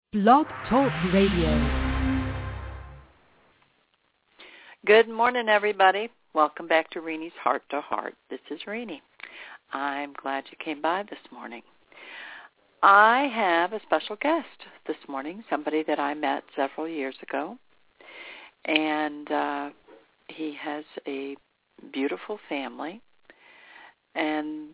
Blog Talk Radio. Good morning, everybody. Welcome back to Renie's Heart to Heart. This is Renie. I'm glad you came by this morning. I have a special guest this morning, somebody that I met several years ago, and he has a beautiful family, and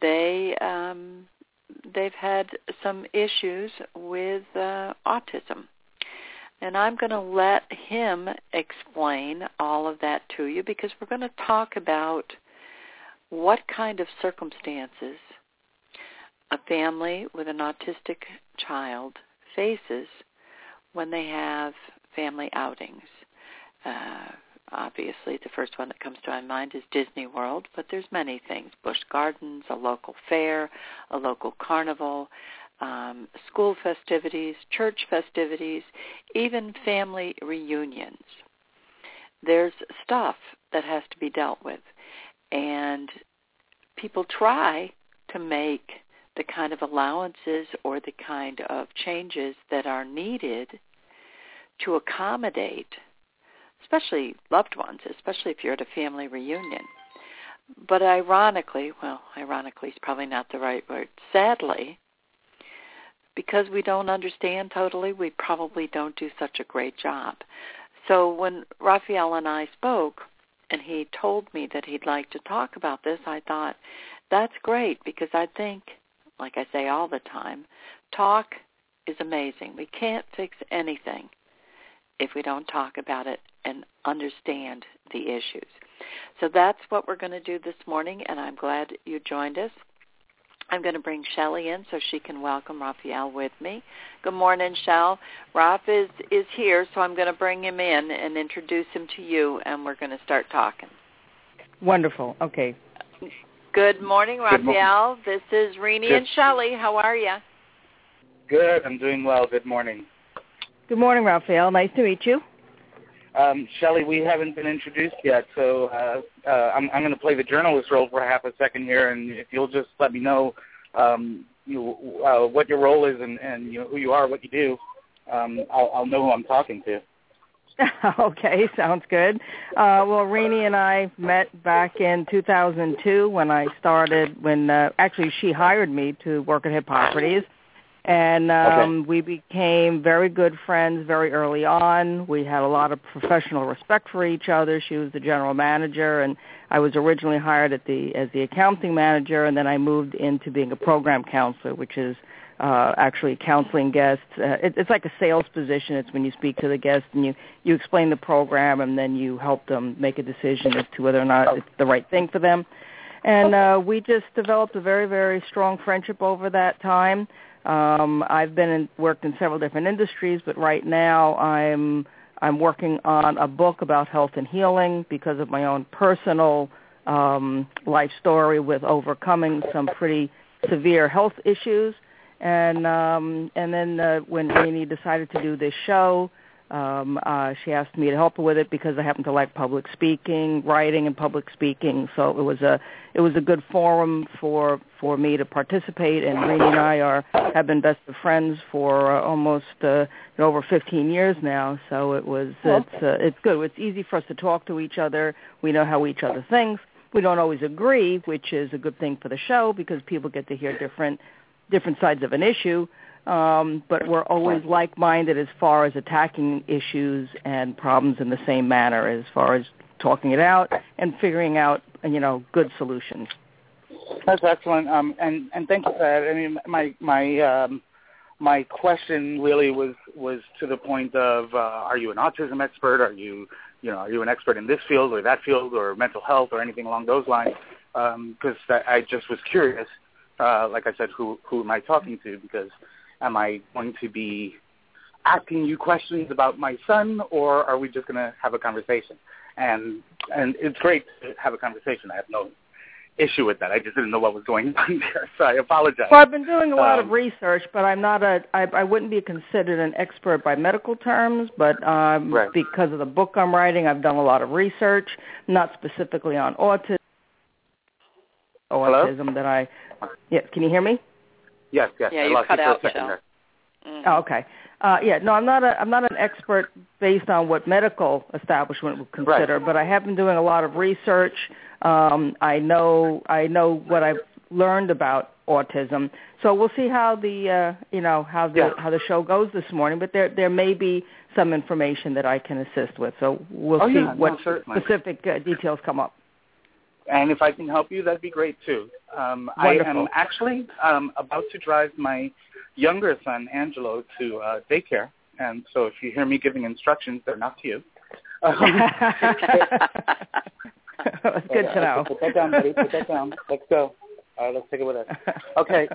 they've had some issues with autism. And I'm going to let him explain all of that to you because we're going to talk about what kind of circumstances a family with an autistic child faces when they have family outings. Obviously, the first one that comes to my mind is Disney World, but there's many things. Busch Gardens, a local fair, a local carnival, school festivities, church festivities, even family reunions. There's stuff that has to be dealt with, and people try to make the kind of allowances or the kind of changes that are needed to accommodate especially loved ones, especially if you're at a family reunion. But ironically is probably not the right word, sadly, because we don't understand totally, we probably don't do such a great job. So when Raphael and I spoke, and he told me that he'd like to talk about this, I thought, that's great, because I think, like I say all the time, talk is amazing. We can't fix anything if we don't talk about it and understand the issues. So that's what we're going to do this morning, and I'm glad you joined us. I'm going to bring Shelley in so she can welcome Raphael with me. Good morning, Shell. Raph is here, so I'm going to bring him in and introduce him to you, and we're going to start talking. Wonderful. Okay. Good morning, Raphael. This is Renie and Shelley. How are you? Good. I'm doing well. Good morning. Good morning, Raphael. Nice to meet you. Shelley, we haven't been introduced yet, so I'm going to play the journalist role for half a second here, and if you'll just let me know what your role is and who you are, what you do, I'll know who I'm talking to. Okay, sounds good. Well, Renie and I met back in 2002 when I started, actually she hired me to work at Hippocrates. And we became very good friends very early on. We had a lot of professional respect for each other. She was the general manager, and I was originally hired as the accounting manager, and then I moved into being a program counselor, which is actually counseling guests. It's like a sales position. It's when you speak to the guests and you explain the program, and then you help them make a decision as to whether or not it's the right thing for them. And we just developed a very, very strong friendship over that time. I've worked in several different industries, but right now I'm working on a book about health and healing because of my own personal life story with overcoming some pretty severe health issues. And then when Renie decided to do this show, she asked me to help her with it because I happen to like public speaking, writing, and public speaking. So it was a good forum for me to participate. And Renie and I have been best of friends for almost over 15 years now. So it's good. It's easy for us to talk to each other. We know how each other thinks. We don't always agree, which is a good thing for the show because people get to hear different sides of an issue. But we're always like-minded as far as attacking issues and problems in the same manner as far as talking it out and figuring out, good solutions. That's excellent. And thank you for that. I mean, my question really was to the point of, are you an autism expert? Are you an expert in this field or that field or mental health or anything along those lines? Because I just was curious. Like I said, who am I talking to? Because am I going to be asking you questions about my son, or are we just going to have a conversation? And it's great to have a conversation. I have no issue with that. I just didn't know what was going on there, so I apologize. Well, I've been doing a lot of research, but I'm not I wouldn't be considered an expert by medical terms, but right. Because of the book I'm writing, I've done a lot of research, not specifically on autism. Hello? Yeah, can you hear me? Yes. Yeah, I you lost cut you for out, a second Shell. there. Oh, okay. No, I'm not an expert based on what medical establishment would consider, but I have been doing a lot of research. I know what I've learned about autism. So we'll see how the show goes this morning. But there may be some information that I can assist with. So we'll see what specific details come up. And if I can help you, that'd be great too. I am actually about to drive my younger son, Angelo, to daycare. And so if you hear me giving instructions, they're not to you. It's good to know. Put that down, buddy. Put that down. Let's go. Let's take it with us. Okay.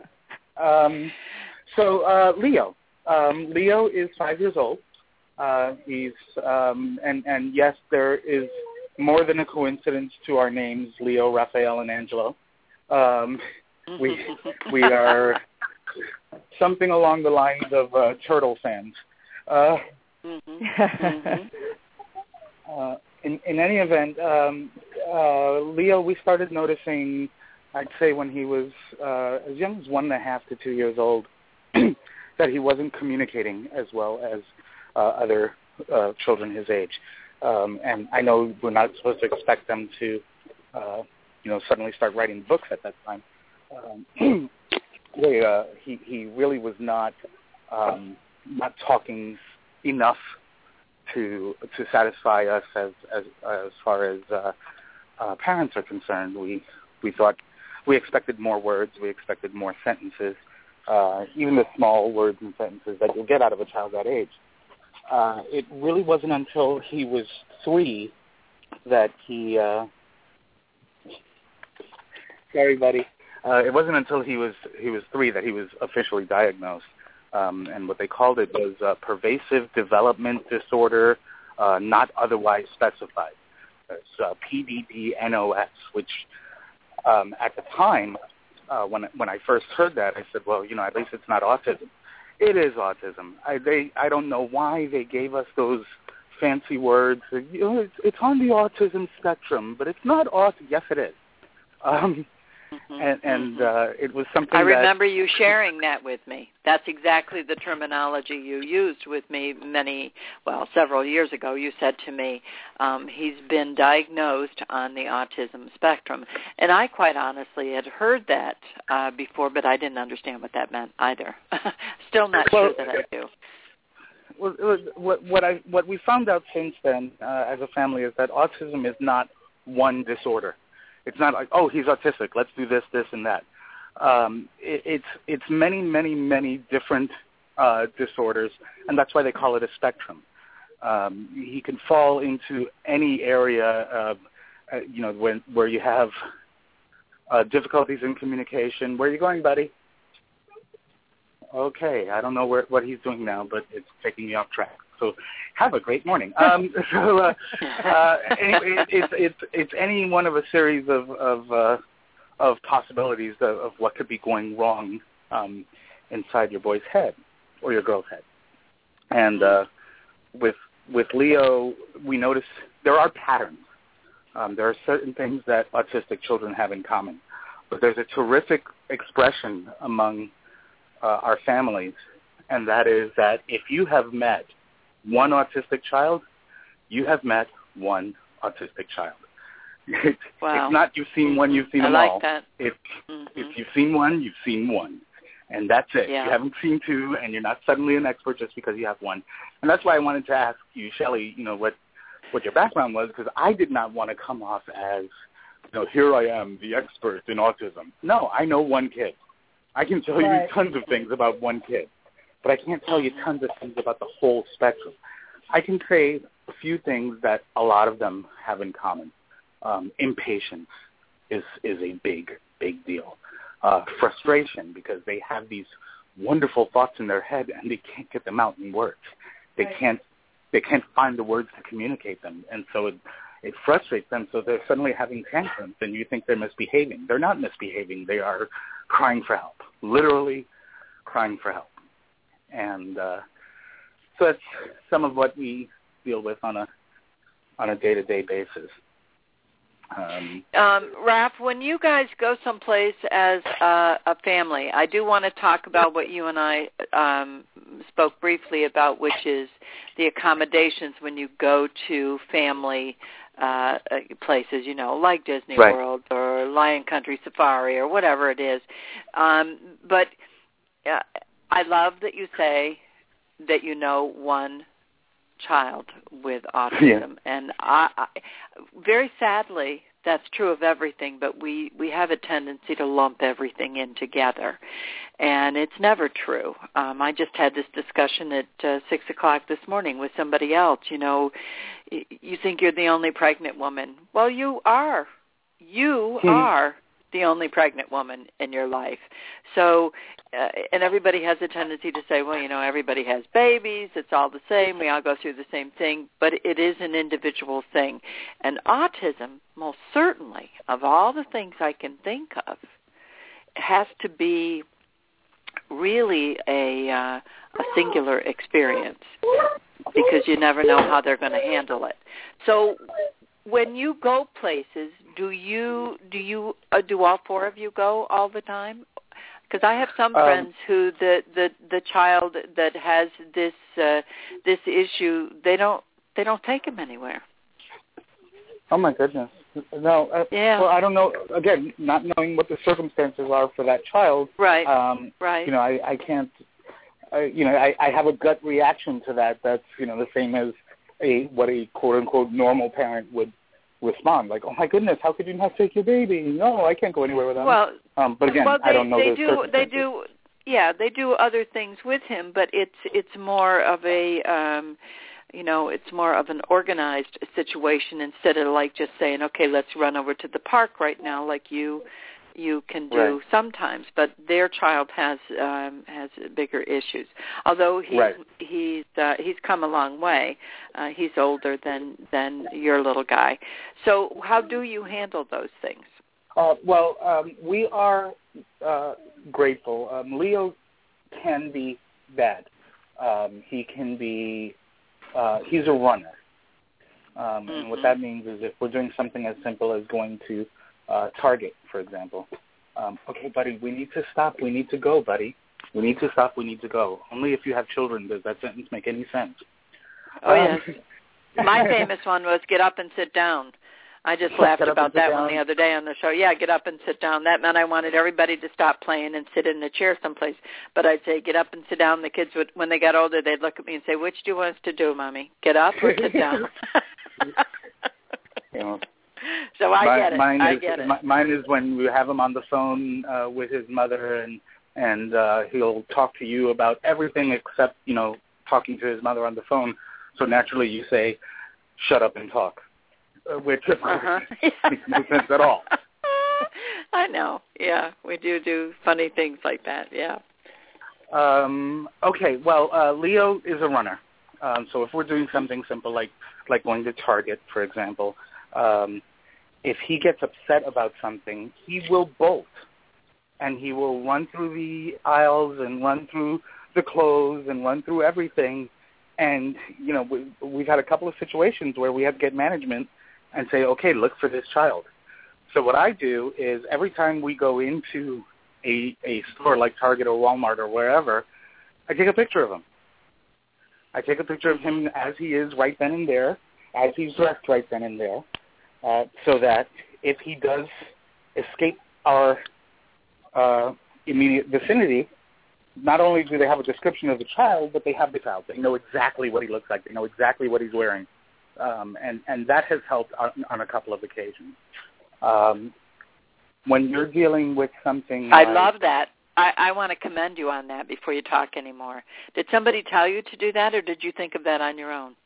So Leo. Leo is 5 years old. He's and yes, there is more than a coincidence to our names, Leo, Raphael, and Angelo. We are something along the lines of turtle fans. In any event, Leo, we started noticing, I'd say when he was as young as 1.5 to 2 years old, that he wasn't communicating as well as other children his age. And I know we're not supposed to expect them to, suddenly start writing books at that time. He really was not talking enough to satisfy us as far as parents are concerned. We thought we expected more words, we expected more sentences, even the small words and sentences that you'll get out of a child that age. It really wasn't until he was 3 that he sorry, buddy. It wasn't until he was 3 that he was officially diagnosed, and what they called it was pervasive development disorder, not otherwise specified. It's PDD-NOS, which at the time when I first heard that, I said, well, at least it's not autism. It is autism. I don't know why they gave us those fancy words. It's on the autism spectrum, but it's not autism. Yes, it is. It was something I remember you sharing that with me. That's exactly the terminology you used with me several years ago. You said to me, he's been diagnosed on the autism spectrum. And I quite honestly had heard that before, but I didn't understand what that meant either. Still not sure that I do. What we found out since then as a family is that autism is not one disorder. It's not like, oh, he's autistic, let's do this, this, and that. It's many, many, many different disorders, and that's why they call it a spectrum. He can fall into any area, where you have difficulties in communication. Where are you going, buddy? Okay, I don't know what he's doing now, but it's taking me off track. So have a great morning. Anyway, it's any one of a series of possibilities of what could be going wrong inside your boy's head or your girl's head. And with Leo, we notice there are patterns. There are certain things that autistic children have in common, but there's a terrific expression among our families, and that is that if you have met one autistic child, you have met one autistic child. Wow. It's not you've seen one, you've seen them all. I like that. If you've seen one, you've seen one. And that's it. Yeah. You haven't seen two, and you're not suddenly an expert just because you have one. And that's why I wanted to ask you, Shelley, what your background was, because I did not want to come off as, here I am, the expert in autism. No, I know one kid. I can tell you tons of things about one kid, but I can't tell you tons of things about the whole spectrum. I can say a few things that a lot of them have in common. Impatience is a big, big deal. Frustration, because they have these wonderful thoughts in their head and they can't get them out in words. They can't find the words to communicate them, and so it frustrates them. So they're suddenly having tantrums, and you think they're misbehaving. They're not misbehaving. They are crying for help, literally crying for help. And so that's some of what we deal with on a day-to-day basis. Raph, when you guys go someplace as a family, I do want to talk about what you and I spoke briefly about, which is the accommodations when you go to family places, like Disney right. World or Lion Country Safari or whatever it is. But I love that you say that you know one child with autism, and I very sadly, that's true of everything, but we have a tendency to lump everything in together, and it's never true. I just had this discussion at 6 o'clock this morning with somebody else. You think you're the only pregnant woman. Well, you are. You are the only pregnant woman in your life. So, and everybody has a tendency to say, well, everybody has babies. It's all the same. We all go through the same thing. But it is an individual thing. And autism, most certainly, of all the things I can think of, has to be really a singular experience because you never know how they're going to handle it. So when you go places, do all four of you go all the time? Because I have some friends who the child that has this issue, they don't take him anywhere. Oh my goodness! No, yeah. Well, I don't know. Again, not knowing what the circumstances are for that child, right? Right. I can't. I have a gut reaction to that. That's the same as what a quote unquote normal parent would respond, like, oh my goodness, how could you not take your baby? No, I can't go anywhere with him. Well, but again, I don't know the circumstances. They do other things with him, but it's more of a it's more of an organized situation instead of like just saying, okay, let's run over to the park right now, like you can do right. sometimes. But their child has bigger issues. Although he's come a long way. He's older than your little guy. So how do you handle those things? We are grateful. Leo can be bad. He can be. He's a runner. And what that means is if we're doing something as simple as going to Target, for example. Okay, buddy, we need to stop. We need to go, buddy. We need to stop. We need to go. Only if you have children does that sentence make any sense. Oh, yes. My famous one was get up and sit down. I just laughed about that one the other day on the show. Yeah, get up and sit down. That meant I wanted everybody to stop playing and sit in a chair someplace. But I'd say get up and sit down. The kids would, when they got older, they'd look at me and say, which do you want us to do, Mommy? Get up or sit down? So I get it. I get it. Mine is when we have him on the phone with his mother, and he'll talk to you about everything except, talking to his mother on the phone. So naturally you say, shut up and talk, which makes no sense at all. I know. Yeah, we do funny things like that, yeah. Okay, well, Leo is a runner. So if we're doing something simple like going to Target, for example, if he gets upset about something, he will bolt, and he will run through the aisles and run through the clothes and run through everything. And, we've had a couple of situations where we have to get management and say, okay, look for this child. So what I do is every time we go into a store like Target or Walmart or wherever, I take a picture of him. I take a picture of him as he is right then and there, as he's dressed right then and there, so that if he does escape our immediate vicinity, not only do they have a description of the child, but they have the child. They know exactly what he looks like. They know exactly what he's wearing. And that has helped on a couple of occasions. When you're dealing with something I love that. I want to commend you on that before you talk anymore. Did somebody tell you to do that, or did you think of that on your own?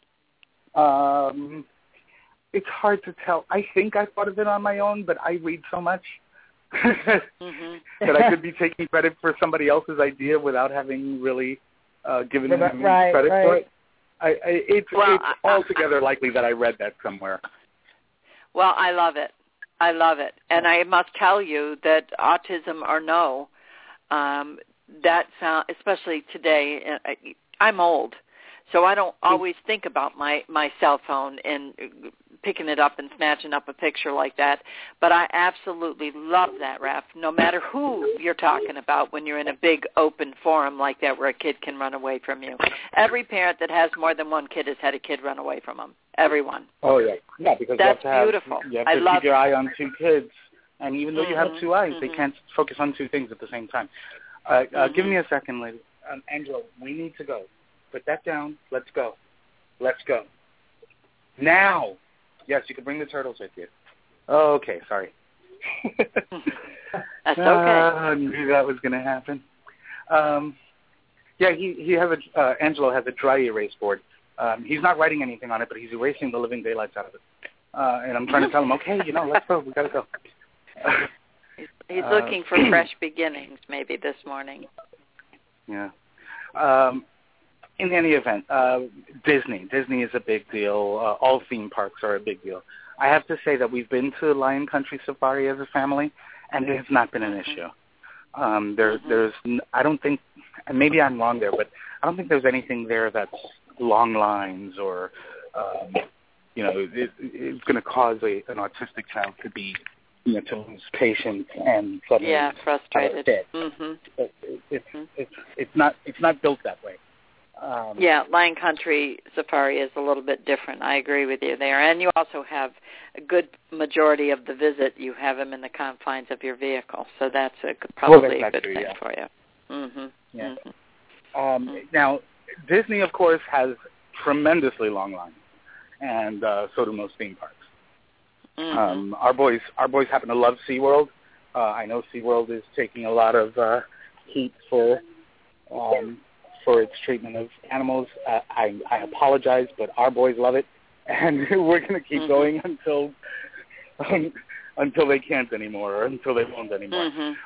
It's hard to tell. I think I thought of it on my own, but I read so much that I could be taking credit for somebody else's idea without having really given them credit for it. It's altogether likely that I read that somewhere. Well, I love it. I love it. And I must tell you that autism or no, that sound, especially today, I'm old, So I don't always think about my cell phone and picking it up and snatching up a picture like that. But I absolutely love that, Raph, no matter who you're talking about when you're in a big open forum like that where a kid can run away from you. Every parent that has more than one kid has had a kid run away from them. Everyone. Oh, yeah. Yeah, because that's you have to beautiful. You have to keep your eye on two kids. And even though you have two eyes, they can't focus on two things at the same time. Give me a second, lady. Angela, we need to go. Put that down. Let's go. Let's go. Now. Yes, you can bring the turtles with you. Oh, okay, sorry. That's okay. I knew that was going to happen. Yeah, he has Angelo has a dry erase board. He's not writing anything on it, but he's erasing the living daylights out of it. And I'm trying to tell him, okay, let's go. We got to go. He's looking for fresh beginnings maybe this morning. Yeah. In any event, Disney is a big deal. All theme parks are a big deal. I have to say that we've been to Lion Country Safari as a family, and it has not been an issue. There's I don't think, and maybe I'm wrong there, but I don't think there's anything there that's long lines or, it's going to cause an autistic child to be, to lose patience and suddenly frustrated. It's not built that way. Lion Country Safari is a little bit different. I agree with you there. And you also have a good majority of the visit, you have them in the confines of your vehicle. So that's probably a good thing for you. Now, Disney, of course, has tremendously long lines, and so do most theme parks. Our boys happen to love SeaWorld. I know SeaWorld is taking a lot of heat for its treatment of animals. I apologize, but our boys love it, and we're going to keep going until they can't anymore, or until they won't anymore.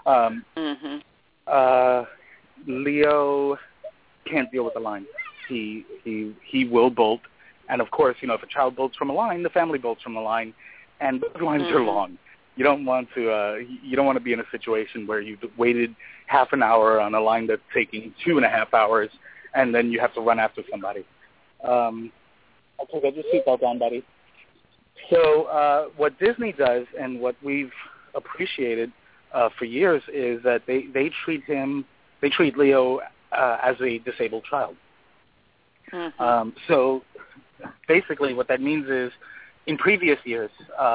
Leo can't deal with the line. He will bolt, and of course, if a child bolts from a line, the family bolts from the line, and those lines are long. You don't want to be in a situation where you've waited half an hour on a line that's taking 2.5 hours, and then you have to run after somebody. Okay, get your seatbelt on, buddy. So what Disney does, and what we've appreciated for years, is that they treat Leo as a disabled child. So basically, what that means is, in previous years,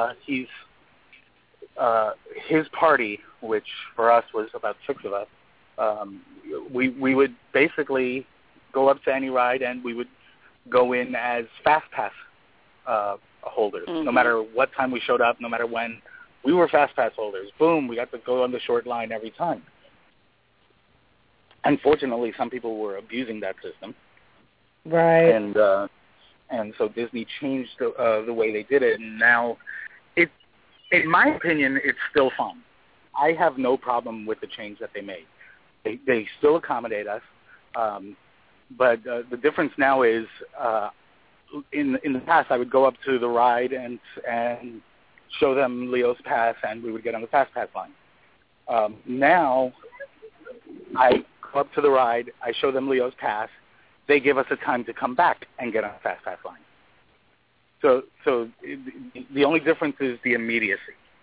his party, which for us was about 6 of us, we would basically go up to any ride, and we would go in as Fast Pass holders. No matter what time we showed up, no matter when, we were Fast Pass holders. Boom, we got to go on the short line every time. Unfortunately, some people were abusing that system. Right. And so Disney changed the way they did it, and now in my opinion, it's still fun. I have no problem with the change that they made. They still accommodate us, but the difference now is in the past I would go up to the ride and show them Leo's pass, and we would get on the Fast Pass line. Now I go up to the ride, I show them Leo's pass, they give us a time to come back and get on the Fast Pass line. So the only difference is the immediacy,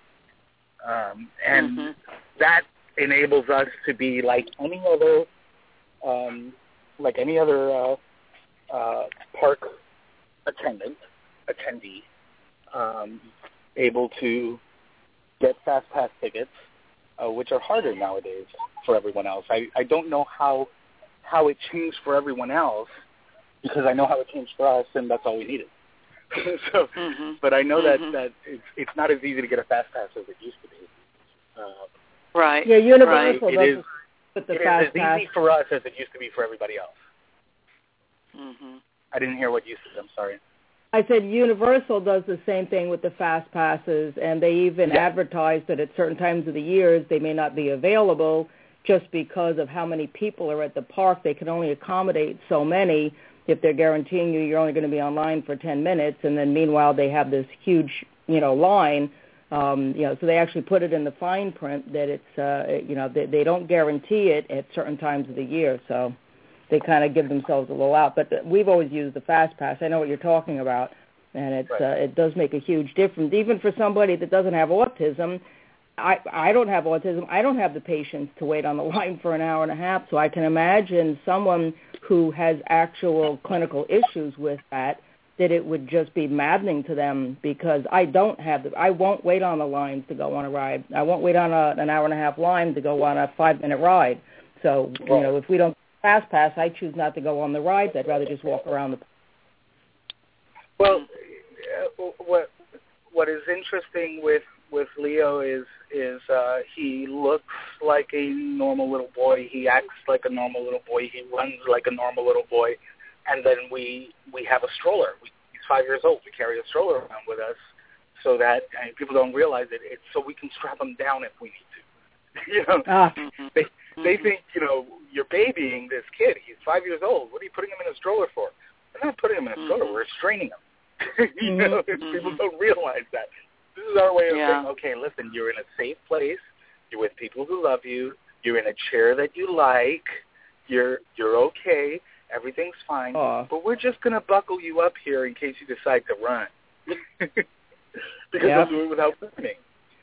and that enables us to be like any other park attendee, able to get Fast Pass tickets, which are harder nowadays for everyone else. I don't know how it changed for everyone else, because I know how it changed for us, and that's all we needed. So, but I know that it's not as easy to get a Fast Pass as it used to be. Right. Yeah, Universal right. does with the Fast Pass. It is as easy for us as it used to be for everybody else. I didn't hear what you said. I'm sorry. I said Universal does the same thing with the Fast Passes, and they even advertise that at certain times of the years they may not be available just because of how many people are at the park. They can only accommodate so many. If they're guaranteeing you're only going to be online for 10 minutes, and then meanwhile they have this huge, line, so they actually put it in the fine print that it's, they don't guarantee it at certain times of the year. So they kind of give themselves a little out. But we've always used the Fast Pass. I know what you're talking about, and it does make a huge difference. Even for somebody that doesn't have autism, I don't have autism. I don't have the patience to wait on the line for an hour and a half, so I can imagine someone who has actual clinical issues with that it would just be maddening to them, because I won't wait on the lines to go on a ride. I won't wait on an hour and a half line to go on a 5-minute ride. So, if we don't Fast Pass, I choose not to go on the rides. I'd rather just walk around the. Well, what is interesting with Leo is he looks like a normal little boy. He acts like a normal little boy. He runs like a normal little boy. And then we have a stroller. He's 5 years old. We carry a stroller around with us, so that people don't realize it. It's so we can strap him down if we need to. They think you're babying this kid. He's 5 years old. What are you putting him in a stroller for? We're not putting him in a stroller. We're restraining him. People don't realize that. This is our way of saying, okay, listen, you're in a safe place. You're with people who love you. You're in a chair that you like. You're okay. Everything's fine, but we're just going to buckle you up here in case you decide to run, because we'll do it without burning.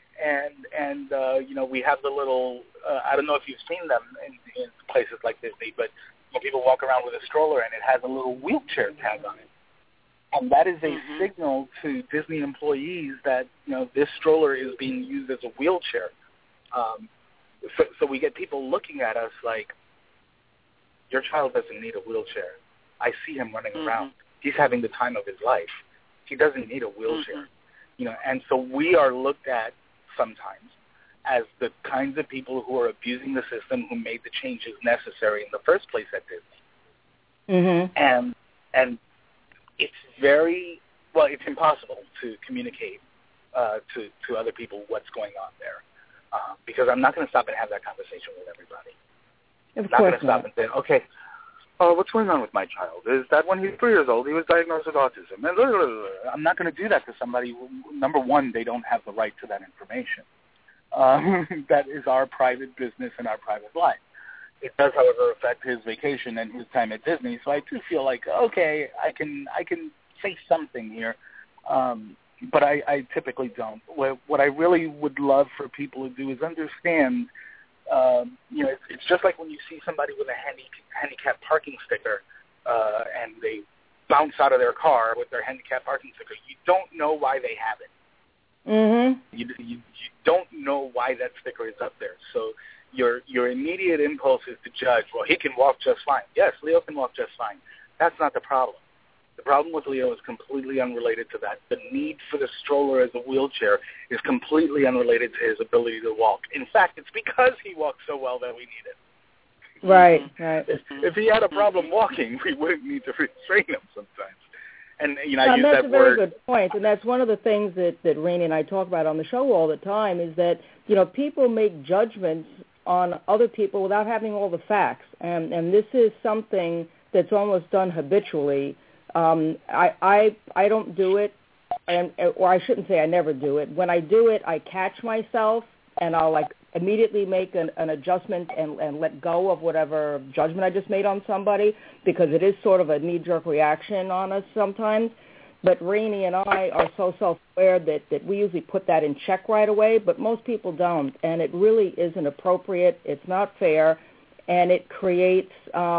And we have the little, I don't know if you've seen them in places like Disney, but people walk around with a stroller and it has a little wheelchair tag on it. And that is a signal to Disney employees that, this stroller is being used as a wheelchair. So we get people looking at us like, your child doesn't need a wheelchair. I see him running around. He's having the time of his life. He doesn't need a wheelchair. And so we are looked at sometimes as the kinds of people who are abusing the system, who made the changes necessary in the first place at Disney. And it's it's impossible to communicate to other people what's going on there, because I'm not going to stop and have that conversation with everybody. Of I'm not going to stop and say, okay, what's going on with my child? Is that when he was 3 years old, he was diagnosed with autism? And I'm not going to do that to somebody who, number one, they don't have the right to that information. That is our private business and our private life. It does, however, affect his vacation and his time at Disney. So I do feel like, okay, I can say something here, but I typically don't. What I really would love for people to do is understand. It's just like when you see somebody with a handicap parking sticker and they bounce out of their car with their handicap parking sticker. You don't know why they have it. You don't know why that sticker is up there. So your immediate impulse is to judge, well, he can walk just fine. Yes, Leo can walk just fine. That's not the problem. The problem with Leo is completely unrelated to that. The need for the stroller as a wheelchair is completely unrelated to his ability to walk. In fact, it's because he walks so well that we need it. Right. If he had a problem walking, we wouldn't need to restrain him sometimes. And I use that's that a very word. good point, and that's one of the things that Rainey and I talk about on the show all the time, is that people make judgments on other people without having all the facts, and this is something that's almost done habitually. I don't do it, or I shouldn't say I never do it. When I do it, I catch myself, and I'll immediately make an adjustment and let go of whatever judgment I just made on somebody, because it is sort of a knee-jerk reaction on us sometimes. But Rainey and I are so self-aware that we usually put that in check right away, but most people don't, and it really isn't appropriate. It's not fair, and it creates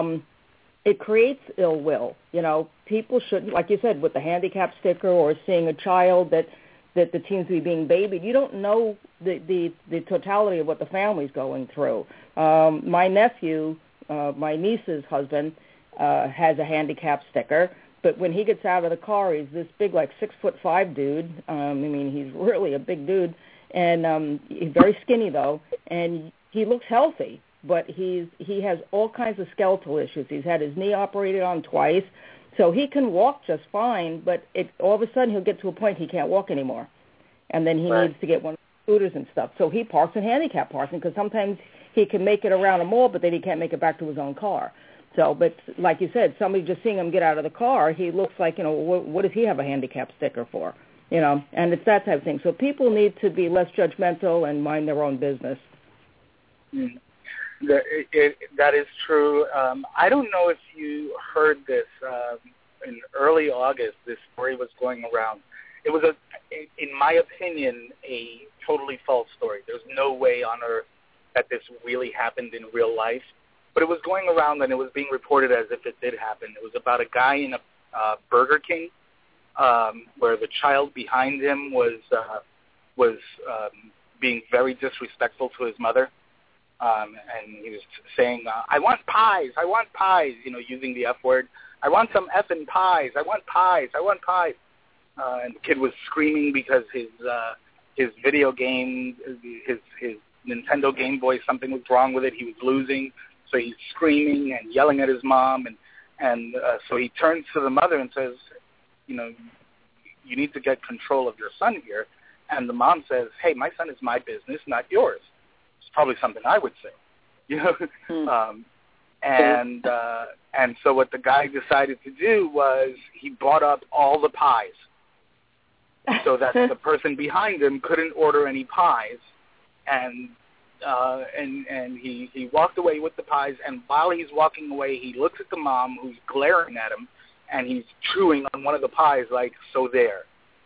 ill will. People shouldn't, like you said, with the handicap sticker or seeing a child that seems to be being babied. You don't know the totality of what the family's going through. My nephew, my niece's husband, has a handicap sticker, but when he gets out of the car, he's this big, 6'5" dude. He's really a big dude, and he's very skinny though, and he looks healthy. But he has all kinds of skeletal issues. He's had his knee operated on twice, so he can walk just fine, but all of a sudden he'll get to a point he can't walk anymore, and then he needs to get one of the scooters and stuff. So he parks in handicap parking, because sometimes he can make it around a mall, but then he can't make it back to his own car. So, but like you said, somebody just seeing him get out of the car, he looks like, what does he have a handicap sticker for? And it's that type of thing. So people need to be less judgmental and mind their own business. That is true. I don't know if you heard this. In early August, this story was going around. It was, in my opinion, a totally false story. There's no way on earth that this really happened in real life. But it was going around, and it was being reported as if it did happen. It was about a guy in a Burger King where the child behind him was being very disrespectful to his mother. And he was saying, I want pies, using the F word. I want some effing pies. I want pies. And the kid was screaming because his video game, his Nintendo Game Boy, something was wrong with it. He was losing. So he's screaming and yelling at his mom. And so he turns to the mother and says, you need to get control of your son here. And the mom says, hey, my son is my business, not yours. It's probably something I would say. And so what the guy decided to do was he bought up all the pies so that the person behind him couldn't order any pies. And he walked away with the pies, and while he's walking away, he looks at the mom who's glaring at him, and he's chewing on one of the pies like, so there.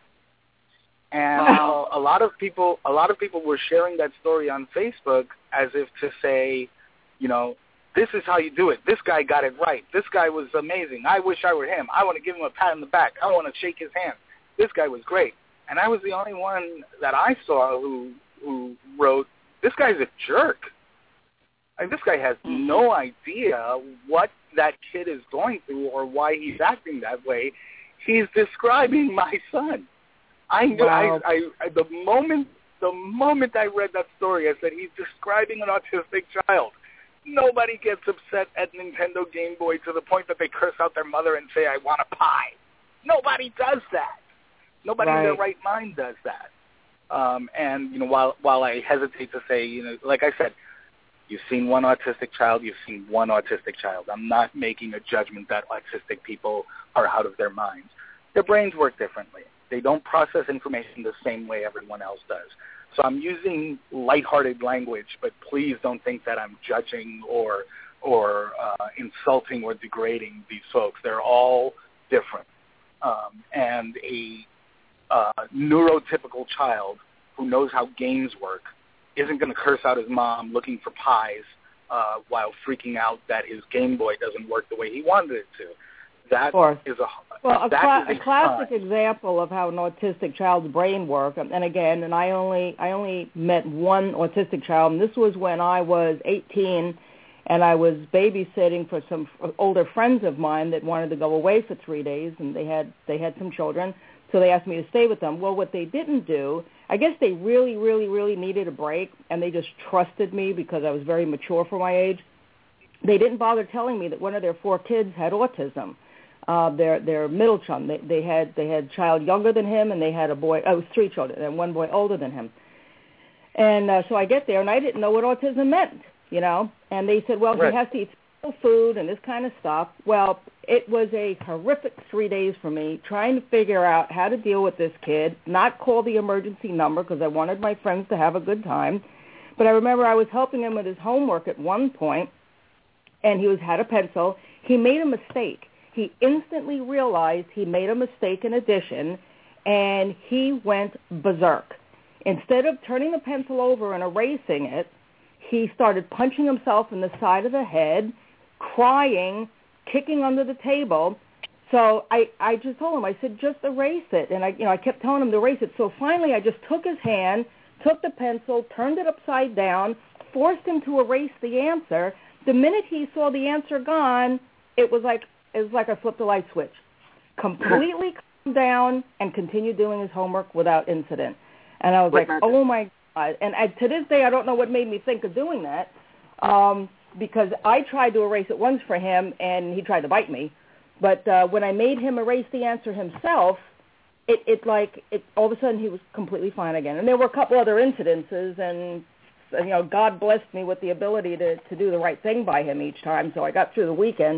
And wow. a lot of people were sharing that story on Facebook as if to say, this is how you do it. This guy got it right. This guy was amazing. I wish I were him. I want to give him a pat on the back. I want to shake his hand. This guy was great. And I was the only one that I saw who wrote, this guy's a jerk. This guy has no idea what that kid is going through or why he's acting that way. He's describing my son. I knew. Wow. The moment I read that story, I said he's describing an autistic child. Nobody gets upset at Nintendo Game Boy to the point that they curse out their mother and say, I want a pie. Nobody does that. Nobody in their right mind does that. And while I hesitate to say, like I said, you've seen one autistic child, you've seen one autistic child. I'm not making a judgment that autistic people are out of their minds. Their brains work differently. They don't process information the same way everyone else does. So I'm using lighthearted language, but please don't think that I'm judging or insulting or degrading these folks. They're all different. And a neurotypical child who knows how games work isn't going to curse out his mom looking for pies while freaking out that his Game Boy doesn't work the way he wanted it to. That is a classic example of how an autistic child's brain works. And again, I only met one autistic child, and this was when I was 18, and I was babysitting for some older friends of mine that wanted to go away for 3 days, and they had some children, so they asked me to stay with them. Well, what they didn't do, I guess they really, really, really needed a break, and they just trusted me because I was very mature for my age. They didn't bother telling me that one of their 4 kids had autism. Their middle son, they had a child younger than him, and they had a boy. It was 3 children, and one boy older than him. And so I get there, and I didn't know what autism meant, And they said, well, he has to eat food and this kind of stuff. Well, it was a horrific 3 days for me trying to figure out how to deal with this kid, not call the emergency number because I wanted my friends to have a good time. But I remember I was helping him with his homework at one point, and he had a pencil. He made a mistake. He instantly realized he made a mistake in addition, and he went berserk. Instead of turning the pencil over and erasing it, he started punching himself in the side of the head, crying, kicking under the table. So I just told him, I said, just erase it. And I kept telling him to erase it. So finally I just took his hand, took the pencil, turned it upside down, forced him to erase the answer. The minute he saw the answer gone, it was like I flipped a light switch. Completely calmed down and continued doing his homework without incident. And I was like, oh, my God. And to this day, I don't know what made me think of doing that because I tried to erase it once for him, and he tried to bite me. But when I made him erase the answer himself, it all of a sudden he was completely fine again. And there were a couple other incidences, and God blessed me with the ability to do the right thing by him each time, so I got through the weekend.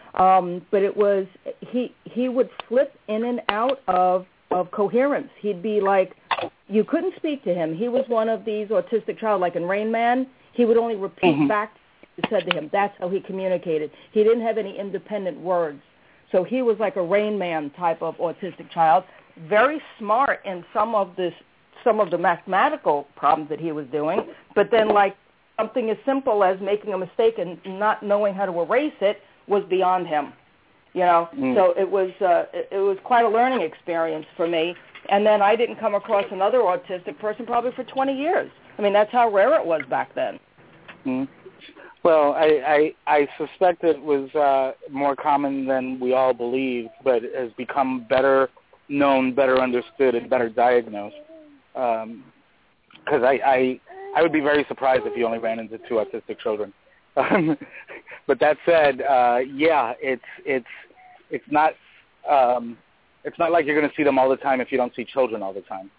But it was he would flip in and out of coherence. He'd be like, you couldn't speak to him. He was one of these autistic child, like in Rain Man. He would only repeat back said to him. That's how he communicated. He didn't have any independent words. So he was like a Rain Man type of autistic child, very smart in some of the mathematical problems that he was doing, but then like something as simple as making a mistake and not knowing how to erase it was beyond him. So it was quite a learning experience for me. And then I didn't come across another autistic person probably for 20 years. I mean, that's how rare it was back then. Well, I suspect it was more common than we all believed, but it has become better known, better understood, and better diagnosed. Because I would be very surprised if you only ran into 2 autistic children. But that said, it's not like you're going to see them all the time if you don't see children all the time.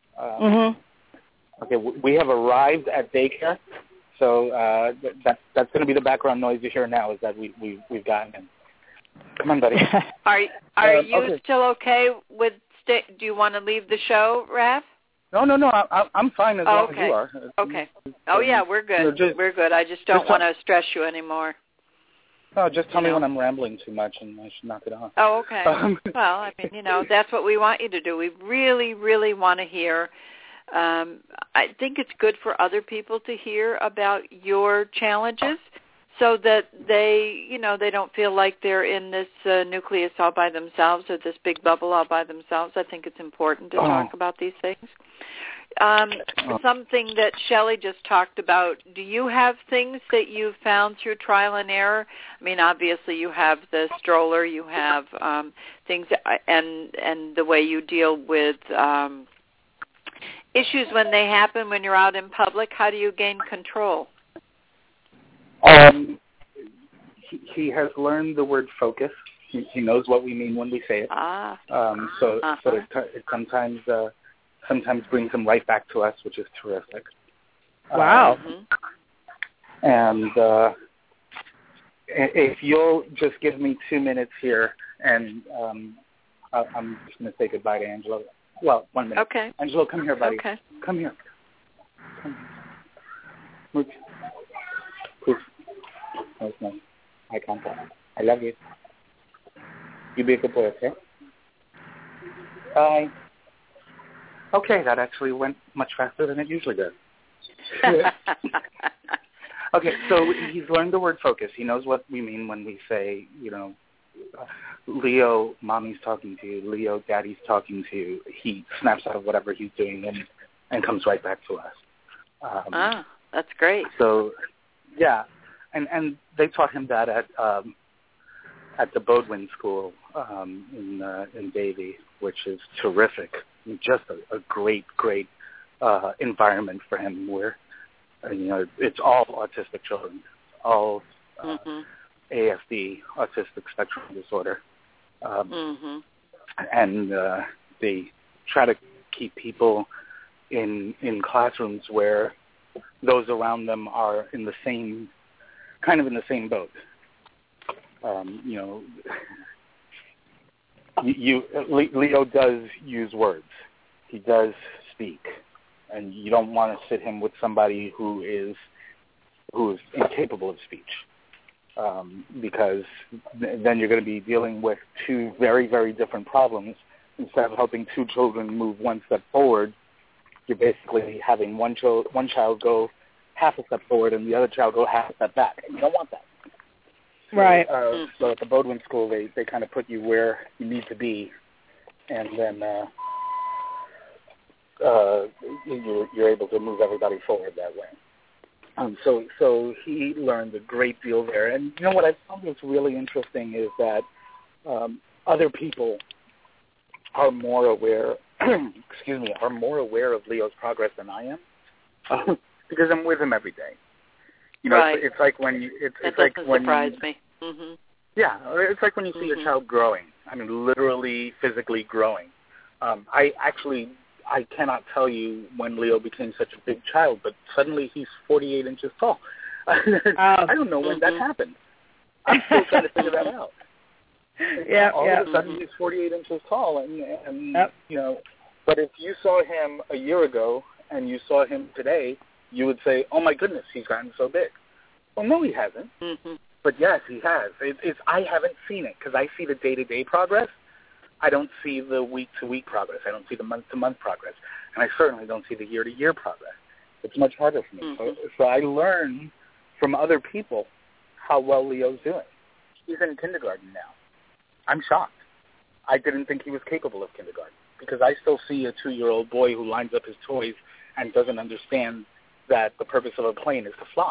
Okay, we have arrived at daycare, so that's going to be the background noise you hear now. Is that we've gotten in. Come on, buddy. Are you still okay with? Do you want to leave the show, Raph? No. I'm fine as long as you are. Okay. Oh yeah, we're good. We're good. I just don't want to stress you anymore. Oh, just tell me when I'm rambling too much, and I should knock it off. Oh, okay. Well, I mean, that's what we want you to do. We really, really want to hear. I think it's good for other people to hear about your challenges, so that they, they don't feel like they're in this nucleus all by themselves or this big bubble all by themselves. I think it's important to talk about these things. Something that Shelley just talked about, do you have things that you've found through trial and error? I mean, obviously you have the stroller, you have things, and the way you deal with issues when they happen when you're out in public. How do you gain control? He has learned the word focus. He knows what we mean when we say it. So it sometimes brings him right back to us, which is terrific. Wow. And if you'll just give me 2 minutes here, and I'm just going to say goodbye to Angelo. Well, 1 minute. Okay. Angelo, come here, buddy. Okay. Come here. Move. Poof. That was nice. Eye contact. I love you. You be a good boy, okay? Bye. Okay, that actually went much faster than it usually does. Okay, so he's learned the word focus. He knows what we mean when we say, Leo, mommy's talking to you. Leo, daddy's talking to you. He snaps out of whatever he's doing and comes right back to us. That's great. So, yeah, and they taught him that at the Bodwin School in Davie, which is terrific. Just a great environment for him where, it's all autistic children, all ASD, autistic spectrum disorder. And they try to keep people in classrooms where those around them are in the same boat. Leo does use words. He does speak, and you don't want to sit him with somebody who is incapable of speech, because then you're going to be dealing with 2 very, very different problems. Instead of helping 2 children move 1 step forward, you're basically having one child go half a step forward and the other child go half a step back, and you don't want that. Right. So at the Bodwin School, they kind of put you where you need to be, and then you're able to move everybody forward that way. So he learned a great deal there. And what I found was really interesting is that other people are more aware, are more aware of Leo's progress than I am, because I'm with him every day. Right. It's like when you. That doesn't surprise me. Yeah, it's like when you see a child growing. I mean, literally, physically growing. I cannot tell you when Leo became such a big child, but suddenly he's 48 inches tall. I don't know when that happened. I'm still trying to figure that out. All of a sudden he's 48 inches tall, and But if you saw him a year ago and you saw him today, you would say, "Oh my goodness, he's gotten so big." Well, no, he hasn't. Mm-hmm. But yes, he has. I haven't seen it because I see the day-to-day progress. I don't see the week-to-week progress. I don't see the month-to-month progress. And I certainly don't see the year-to-year progress. It's much harder for me. Mm-hmm. So I learn from other people how well Leo's doing. He's in kindergarten now. I'm shocked. I didn't think he was capable of kindergarten because I still see a 2-year-old boy who lines up his toys and doesn't understand that the purpose of a plane is to fly.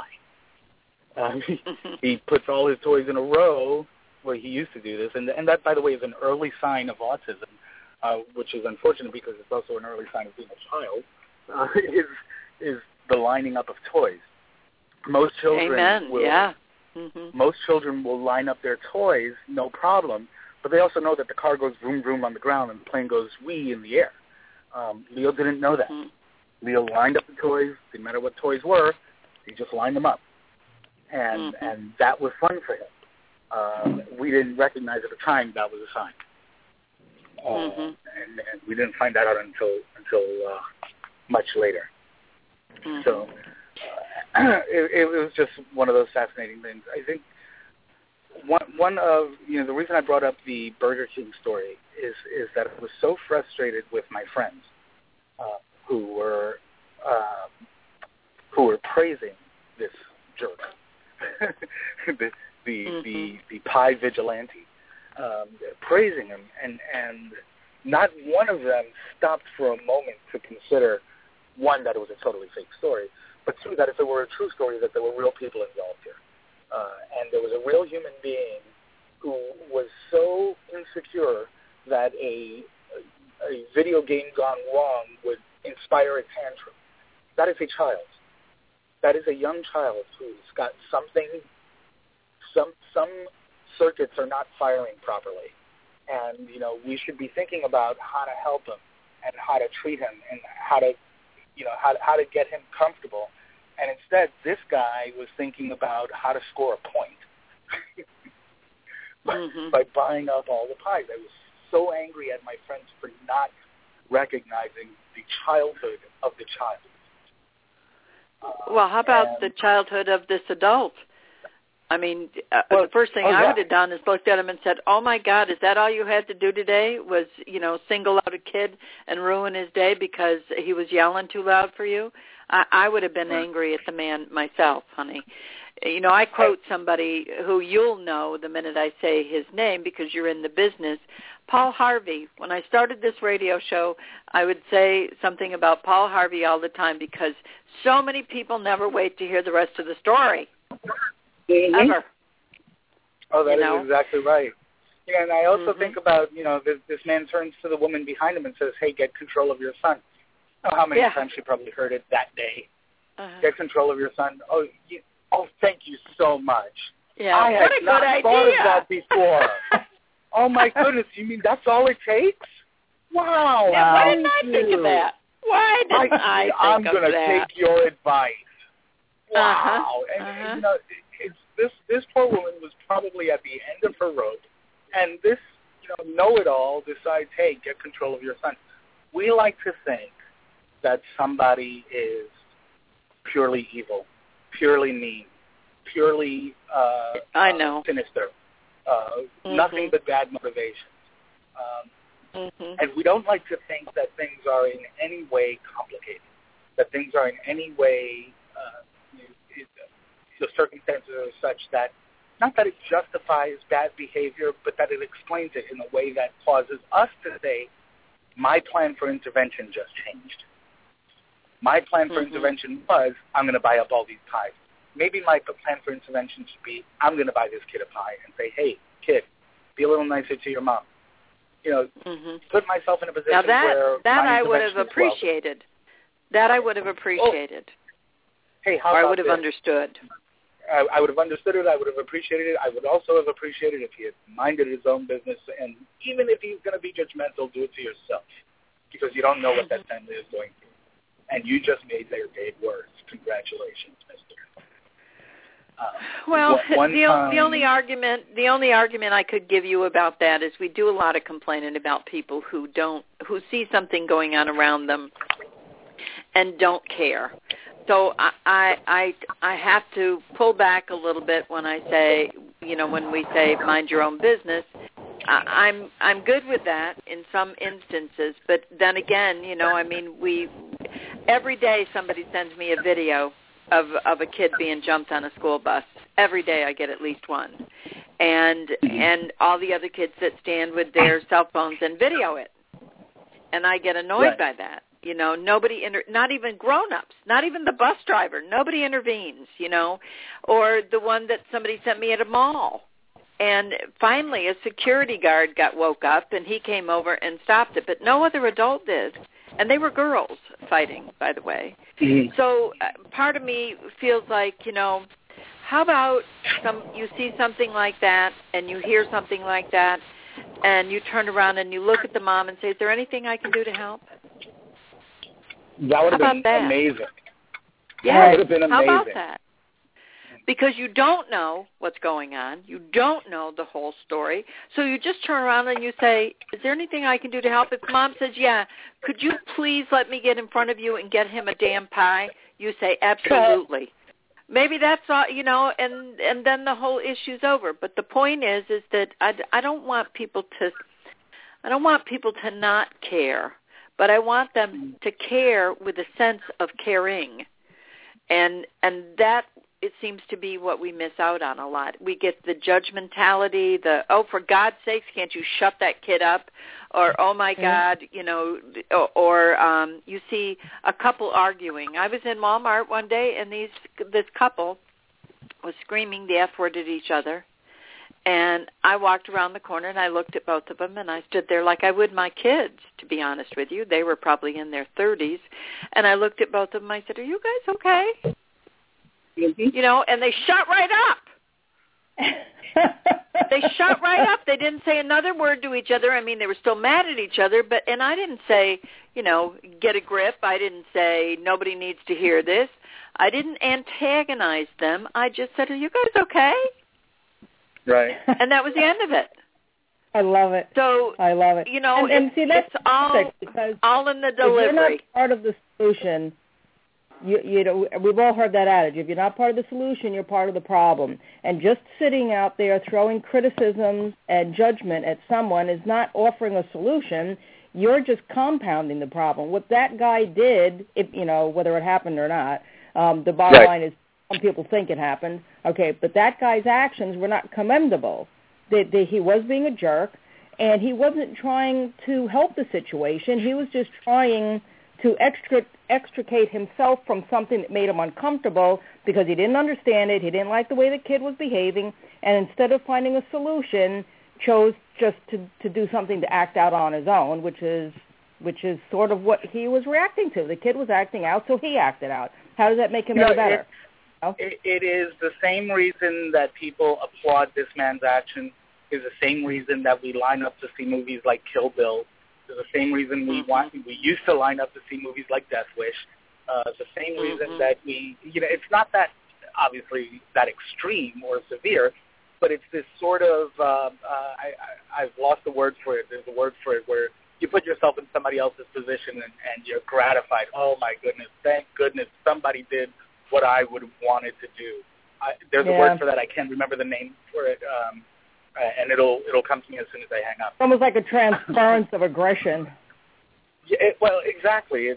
He puts all his toys in a row where he used to do this, and that, by the way, is an early sign of autism, which is unfortunate because it's also an early sign of being a child, is the lining up of toys. Most children Most children will line up their toys, no problem, but they also know that the car goes vroom, vroom on the ground and the plane goes wee in the air. Leo didn't know that. Leo lined up the toys, didn't matter what toys were, he just lined them up. And that was fun for him. We didn't recognize at the time that was a sign. And we didn't find that out until much later. So it was just one of those fascinating things. I think one of the reason I brought up the Burger King story is that I was so frustrated with my friends who were praising this jerk, the pie vigilante, praising him, and not one of them stopped for a moment to consider, one, that it was a totally fake story, but two, that if it were a true story, that there were real people involved here. And there was a real human being who was so insecure that a video game gone wrong would inspire a tantrum. That is a child. That is a young child who's got something, some circuits are not firing properly. And, we should be thinking about how to help him and how to treat him and how to get him comfortable. And instead, this guy was thinking about how to score a point by buying up all the pies. I was so angry at my friends for not recognizing the childhood of the child. Well, how about the childhood of this adult? I mean, the first thing I would have done is looked at him and said, "Oh my God, is that all you had to do today? Was single out a kid and ruin his day because he was yelling too loud for you?" I would have been angry at the man myself, honey. I quote somebody who you'll know the minute I say his name because you're in the business, Paul Harvey. When I started this radio show, I would say something about Paul Harvey all the time because so many people never wait to hear the rest of the story. Ever. Oh, that is exactly right. And I also think about, this man turns to the woman behind him and says, "Hey, get control of your son." I don't know how many times she probably heard it that day. Get control of your son. Oh, thank you so much. Yeah, I had not thought of that before. Oh, my goodness. You mean that's all it takes? Wow. Now, why didn't I think of that? Why didn't I think of that? I'm going to take your advice. Wow. And, this poor woman was probably at the end of her rope, and this, know-it-all decides, hey, get control of your son. We like to think that somebody is purely evil, purely mean, purely sinister, nothing but bad motivations. And we don't like to think that things are in any way complicated, that things are in any way, the circumstances are such that, not that it justifies bad behavior, but that it explains it in a way that causes us to say, my plan for intervention just changed. My plan for intervention was, I'm going to buy up all these pies. Maybe my plan for intervention should be, I'm going to buy this kid a pie and say, hey, kid, be a little nicer to your mom. Put myself in a position where I would have appreciated. That I would have appreciated. Hey, how or about I would have understood. I would have understood it. I would have appreciated it. I would also have appreciated if he had minded his own business. And even if he's going to be judgmental, do it to yourself, because you don't know what that family is going through. And you just made their day worse. Congratulations, mister. The only argument I could give you about that is we do a lot of complaining about people who see something going on around them and don't care. So I have to pull back a little bit when I say, when we say mind your own business. I'm good with that in some instances, but then again, every day somebody sends me a video of a kid being jumped on a school bus. Every day I get at least one, and all the other kids that stand with their cell phones and video it, and I get annoyed by that. Nobody, not even grown-ups, not even the bus driver, nobody intervenes, or the one that somebody sent me at a mall. And finally, a security guard got woke up, and he came over and stopped it, but no other adult did. And they were girls fighting, by the way. Mm-hmm. So part of me feels like, how about you see something like that, and you hear something like that, and you turn around and you look at the mom and say, is there anything I can do to help? That would have been amazing. Yeah, that would have been amazing. How about that? Because you don't know what's going on. You don't know the whole story. So you just turn around and you say, is there anything I can do to help? If mom says, yeah, could you please let me get in front of you and get him a damn pie? You say, absolutely. Maybe that's all, and then the whole issue's over. But the point is that I don't want people to not care, but I want them to care with a sense of caring. And that, it seems to be what we miss out on a lot. We get the judgmentality, for God's sakes, can't you shut that kid up? Or, oh, my God, or you see a couple arguing. I was in Walmart one day, and this couple was screaming the F word at each other. And I walked around the corner, and I looked at both of them, and I stood there like I would my kids, to be honest with you. They were probably in their 30s. And I looked at both of them. I said, are you guys okay? Mm-hmm. And they shut right up. They shut right up. They didn't say another word to each other. I mean, they were still mad at each other, and I didn't say, get a grip. I didn't say nobody needs to hear this. I didn't antagonize them. I just said, are you guys okay? Right. And that was the end of it. I love it. So I love it. And see, that's all in the delivery. If you're not part of the solution, we've all heard that adage. If you're not part of the solution, you're part of the problem. And just sitting out there throwing criticisms and judgment at someone is not offering a solution. You're just compounding the problem. What that guy did, whether it happened or not, the bottom line is some people think it happened. Okay, but that guy's actions were not commendable. He was being a jerk, and he wasn't trying to help the situation. He was just trying to extricate himself from something that made him uncomfortable because he didn't understand it. He didn't like the way the kid was behaving, and instead of finding a solution, chose just to do something to act out on his own, which is sort of what he was reacting to. The kid was acting out, so he acted out. How does that make him any better? It is the same reason that people applaud this man's action, is the same reason that we line up to see movies like Kill Bill. It's the same reason we used to line up to see movies like Death Wish. The same reason that it's not that obviously that extreme or severe, but it's this sort of I've lost the word for it. There's a word for it where you put yourself in somebody else's position and you're gratified. Oh my goodness, thank goodness somebody did what I would have wanted to do. There's a word for that. I can't remember the name for it. And it'll come to me as soon as I hang up. Almost like a transference of aggression. Yeah, well, exactly.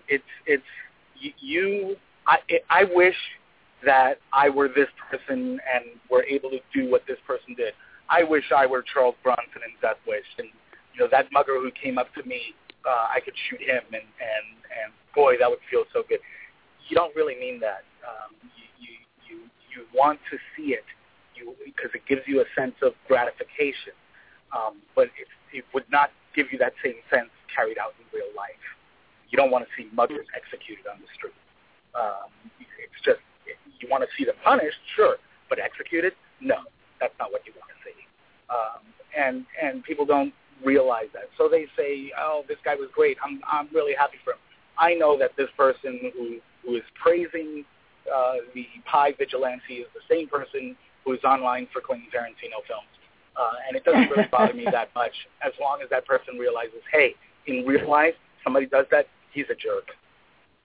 I wish that I were this person and were able to do what this person did. I wish I were Charles Bronson in Death Wish, and that mugger who came up to me, I could shoot him, and boy, that would feel so good. You don't really mean that. You want to see it. Because it gives you a sense of gratification, but it would not give you that same sense carried out in real life. You don't want to see muggers executed on the street. It's just, you want to see them punished, sure, but executed, no, that's not what you want to see. And people don't realize that. So they say, oh, this guy was great. I'm really happy for him. I know that this person who is praising the pie vigilante is the same person who's online for Quentin Tarantino films. And it doesn't really bother me that much as long as that person realizes, hey, in real life, somebody does that, he's a jerk.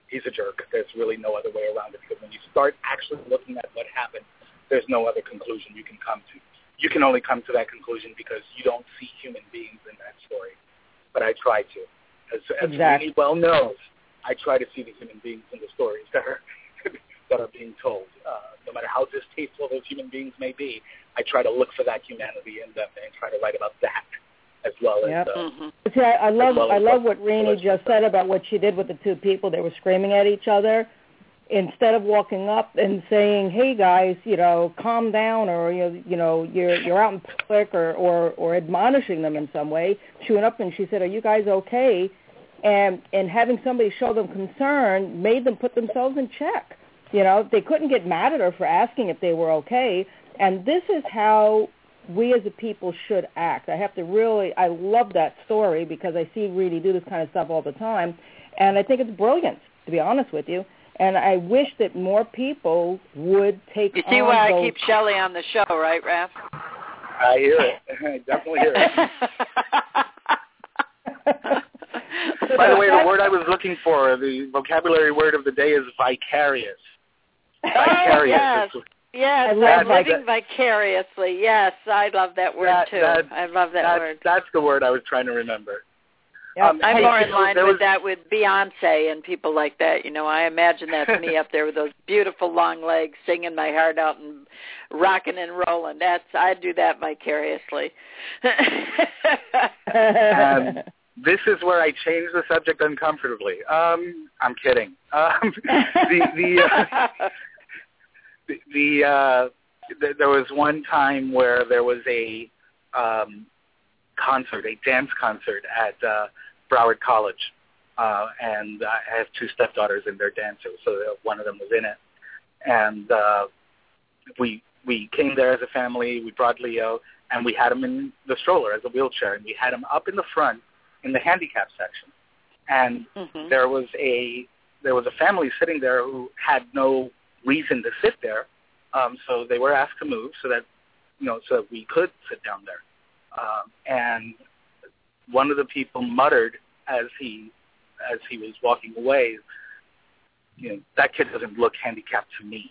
he's a jerk. There's really no other way around it, because when you start actually looking at what happened, there's no other conclusion you can come to. You can only come to that conclusion because you don't see human beings in that story. But I try to. As Renee well knows, I try to see the human beings in the stories that are being told. No matter how distasteful those human beings may be, I try to look for that humanity in them and try to write about that as well as. See, I love what Renee just said about what she did with the two people. They were screaming at each other. Instead of walking up and saying, "Hey guys, calm down," or you're out in public, or admonishing them in some way, she went up and she said, "Are you guys okay?" And having somebody show them concern made them put themselves in check. They couldn't get mad at her for asking if they were okay. And this is how we as a people should act. I love that story because I see Reedy do this kind of stuff all the time, and I think it's brilliant, to be honest with you. And I wish that more people would take on. You see why I keep Shelley on the show, right, Raph? I hear it. I definitely hear it. By the way, the word I was looking for, the vocabulary word of the day, is vicarious. Vicarious. Yes, living vicariously. Yes, I love that word too. I love that word. That's the word I was trying to remember. I'm more in line with that with Beyonce and people like that. I imagine that's me up there with those beautiful long legs, singing my heart out and rocking and rolling. I do that vicariously. This is where I change the subject uncomfortably. I'm kidding. There was one time where there was a dance concert at Broward College, and I have two stepdaughters and they're dancers, so one of them was in it. And we came there as a family. We brought Leo, and we had him in the stroller as a wheelchair, and we had him up in the front in the handicap section. And there was a family sitting there who had no reason to sit there, so they were asked to move so that we could sit down there. And one of the people muttered as he was walking away, that kid doesn't look handicapped to me.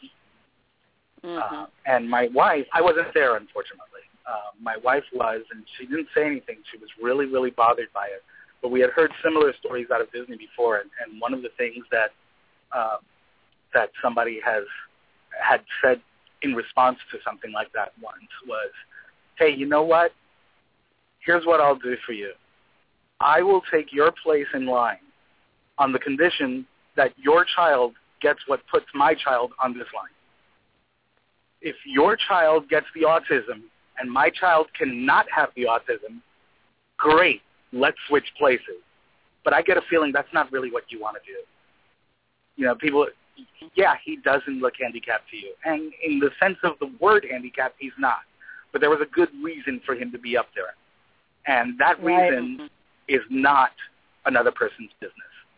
And my wife, I wasn't there, unfortunately. My wife was, and she didn't say anything. She was really, really bothered by it. But we had heard similar stories out of Disney before, and one of the things that somebody had said in response to something like that once was, "Hey, you know what? Here's what I'll do for you. I will take your place in line on the condition that your child gets what puts my child on this line. If your child gets the autism and my child cannot have the autism, great, let's switch places. But I get a feeling that's not really what you want to do." People, he doesn't look handicapped to you. And in the sense of the word handicapped, he's not. But there was a good reason for him to be up there. And that reason is not another person's business.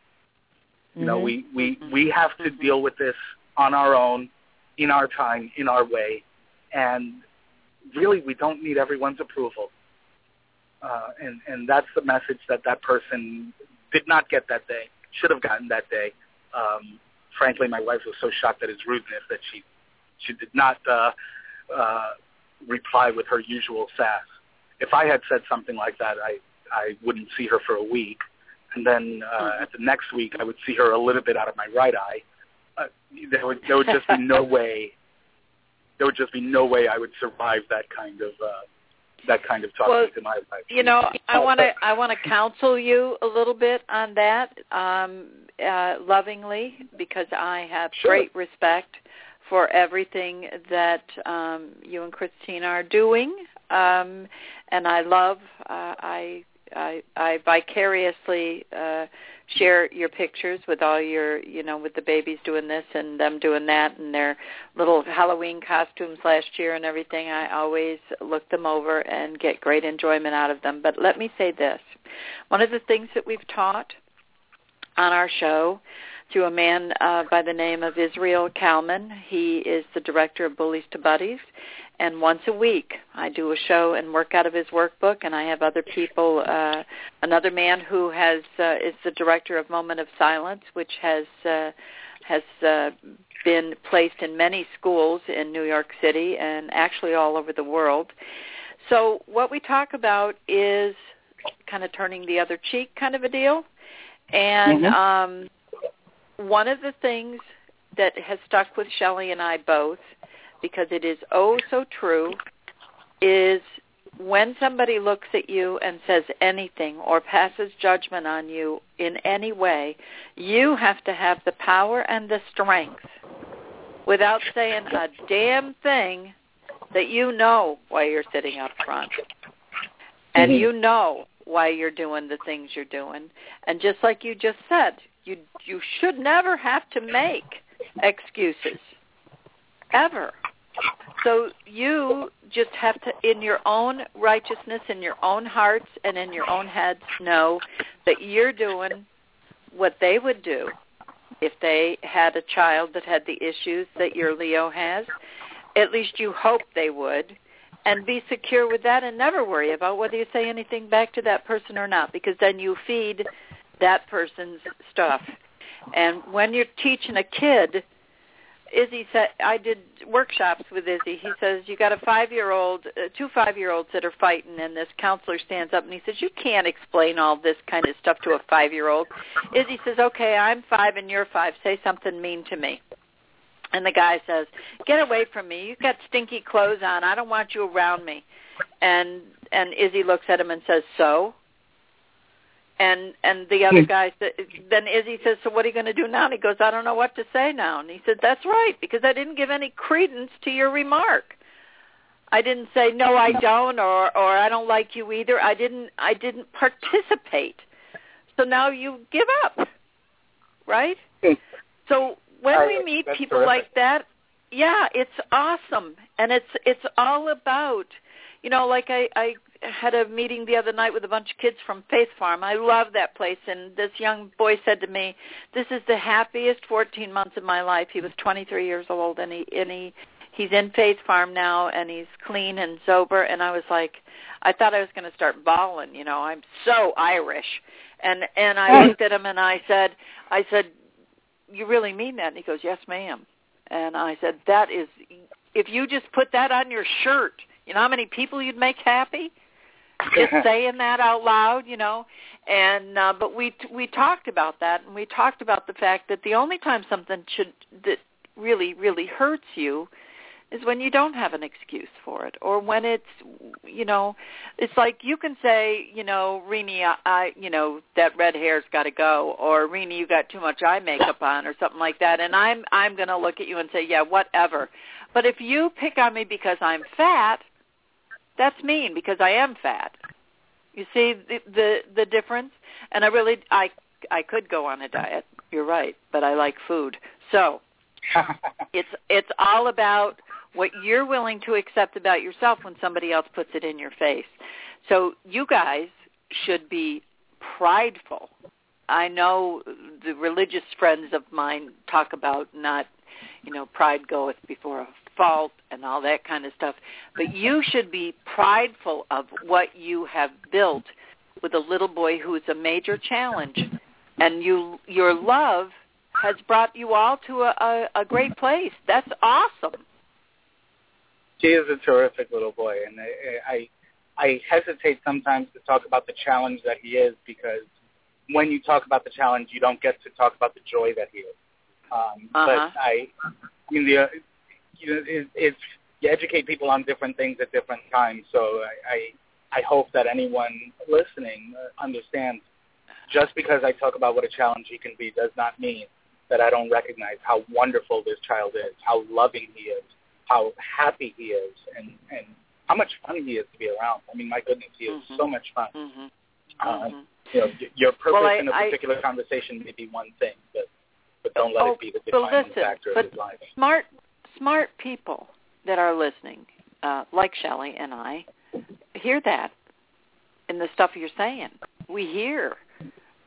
We have to deal with this on our own, in our time, in our way. And really, we don't need everyone's approval. And that's the message that person did not get that day, should have gotten that day. Frankly, my wife was so shocked at his rudeness that she did not reply with her usual sass. If I had said something like that, I wouldn't see her for a week, and then at the next week I would see her a little bit out of my right eye. There would just be no way. There would just be no way I would survive that kind of talking to my wife. I want to counsel you a little bit on that, lovingly, because I have great respect for everything that you and Christina are doing, and I love. I vicariously share your pictures with all your, with the babies doing this and them doing that and their little Halloween costumes last year and everything. I always look them over and get great enjoyment out of them. But let me say this. One of the things that we've taught on our show through a man by the name of Israel Kalman. He is the director of Bullies to Buddies, And once a week, I do a show and work out of his workbook, and I have other people, another man who is the director of Moment of Silence, which has been placed in many schools in New York City and actually all over the world. So what we talk about is kind of turning the other cheek kind of a deal. And one of the things that has stuck with Shelley and I both, because it is oh so true, is when somebody looks at you and says anything or passes judgment on you in any way, you have to have the power and the strength without saying a damn thing that you know why you're sitting up front. And you know why you're doing the things you're doing. And just like you just said, you should never have to make excuses, ever. So you just have to, in your own righteousness, in your own hearts, and in your own heads, know that you're doing what they would do if they had a child that had the issues that your Leo has. At least you hope they would. And be secure with that and never worry about whether you say anything back to that person or not, because then you feed that person's stuff. And when you're teaching a kid, Izzy said, I did workshops with Izzy. He says, you got a 5-year-old, 2 5-year-olds that are fighting, and this counselor stands up and he says, you can't explain all this kind of stuff to a 5-year-old. Izzy says, okay, I'm 5 and you're 5. Say something mean to me. And the guy says, get away from me. You've got stinky clothes on. I don't want you around me. And Izzy looks at him and says, so? And the other guy, then Izzy says, so what are you going to do now? And he goes, I don't know what to say now. And he said, that's right, because I didn't give any credence to your remark. I didn't say, no, I don't, or I don't like you either. I didn't participate. So now you give up, right? So when we meet people like that, yeah, it's awesome. And it's all about, like I had a meeting the other night with a bunch of kids from Faith Farm. I love that place. And this young boy said to me, this is the happiest 14 months of my life. He was 23 years old, and he's in Faith Farm now, and he's clean and sober. And I was like, I thought I was going to start bawling. I'm so Irish. And I looked at him and I said, you really mean that? And he goes, yes, ma'am. And I said, that is, if you just put that on your shirt, you know how many people you'd make happy? Just saying that out loud, And but we talked about that, and we talked about the fact that the only time something that really, really hurts you is when you don't have an excuse for it, or when it's, it's like you can say, Rini, that red hair's got to go, or Rini, you got too much eye makeup on, or something like that, and I'm going to look at you and say, yeah, whatever. But if you pick on me because I'm fat, that's mean, because I am fat. You see the difference? And I could go on a diet. You're right, but I like food. So it's all about what you're willing to accept about yourself when somebody else puts it in your face. So you guys should be prideful. I know the religious friends of mine talk about not, pride goeth before a fault and all that kind of stuff. But you should be prideful of what you have built with a little boy who is a major challenge. And your love has brought you all to a great place. That's awesome. He is a terrific little boy, and I hesitate sometimes to talk about the challenge that he is, because when you talk about the challenge, you don't get to talk about the joy that he is. But you educate people on different things at different times. So I hope that anyone listening understands, just because I talk about what a challenge he can be does not mean that I don't recognize how wonderful this child is, how loving he is, how happy he is, and how much fun he is to be around. I mean, my goodness, he is so much fun. Your purpose in a particular conversation may be one thing, but don't let it be the defining factor of his life. Smart people that are listening, like Shelley and I, hear that in the stuff you're saying. We hear,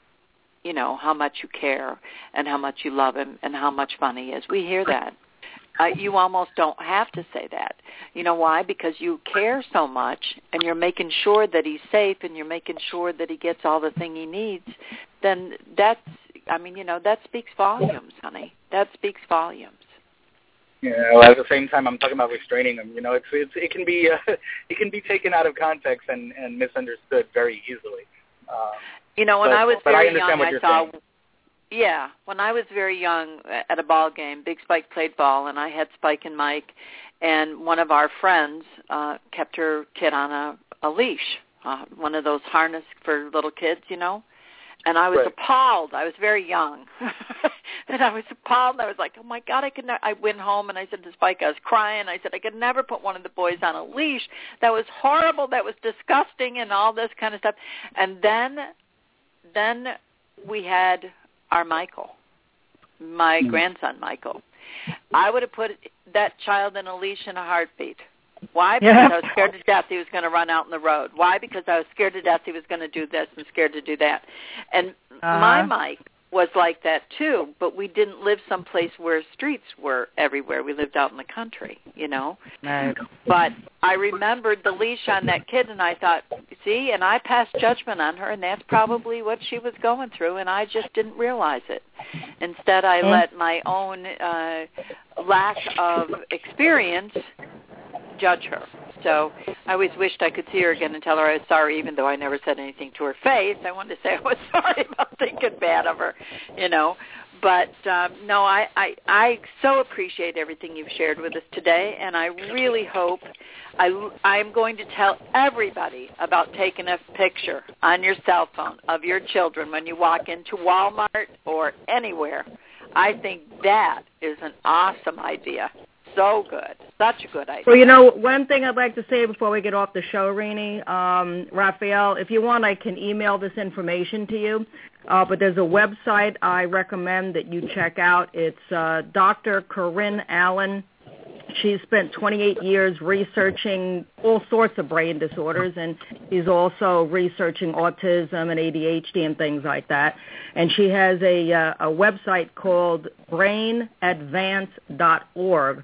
how much you care and how much you love him and how much fun he is. We hear that. You almost don't have to say that. You know why? Because you care so much, and you're making sure that he's safe, and you're making sure that he gets all the thing he needs. Then that speaks volumes, honey. That speaks volumes. Yeah. Well, at the same time, I'm talking about restraining him. You know, it can be it can be taken out of context and misunderstood very easily. When I was very young, I saw. Saying. Yeah, when I was very young at a ball game, Big Spike played ball, and I had Spike and Mike, and one of our friends kept her kid on a leash, one of those harness for little kids, you know. And I was appalled. I was very young, and I was appalled. And I was like, "Oh my God, I could not." I went home and I said to Spike, I was crying. I said, "I could never put one of the boys on a leash. That was horrible. That was disgusting, and all this kind of stuff." And then we had our Michael, my grandson Michael. I would have put that child in a leash in a heartbeat. Why? Because I was scared to death he was going to run out in the road. Why? Because I was scared to death he was going to do this and scared to do that. And my Mike was like that too, but we didn't live someplace where streets were everywhere. We lived out in the country, you know. Right. But I remembered the leash on that kid, and I thought, see, and I passed judgment on her, and that's probably what she was going through, and I just didn't realize it. Instead, I let my own lack of experience judge her. So I always wished I could see her again and tell her I was sorry, even though I never said anything to her face. I wanted to say I was sorry about thinking bad of her, you know. But, no, I so appreciate everything you've shared with us today, and I really hope I'm going to tell everybody about taking a picture on your cell phone of your children when you walk into Walmart or anywhere. I think that is an awesome idea. So good. Such a good idea. Well, you know, one thing I'd like to say before we get off the show, Renee, Raphael, if you want, I can email this information to you. But there's a website I recommend that you check out. It's Dr. Corinne Allen. She's spent 28 years researching all sorts of brain disorders, and she's also researching autism and ADHD and things like that. And she has a website called brainadvance.org.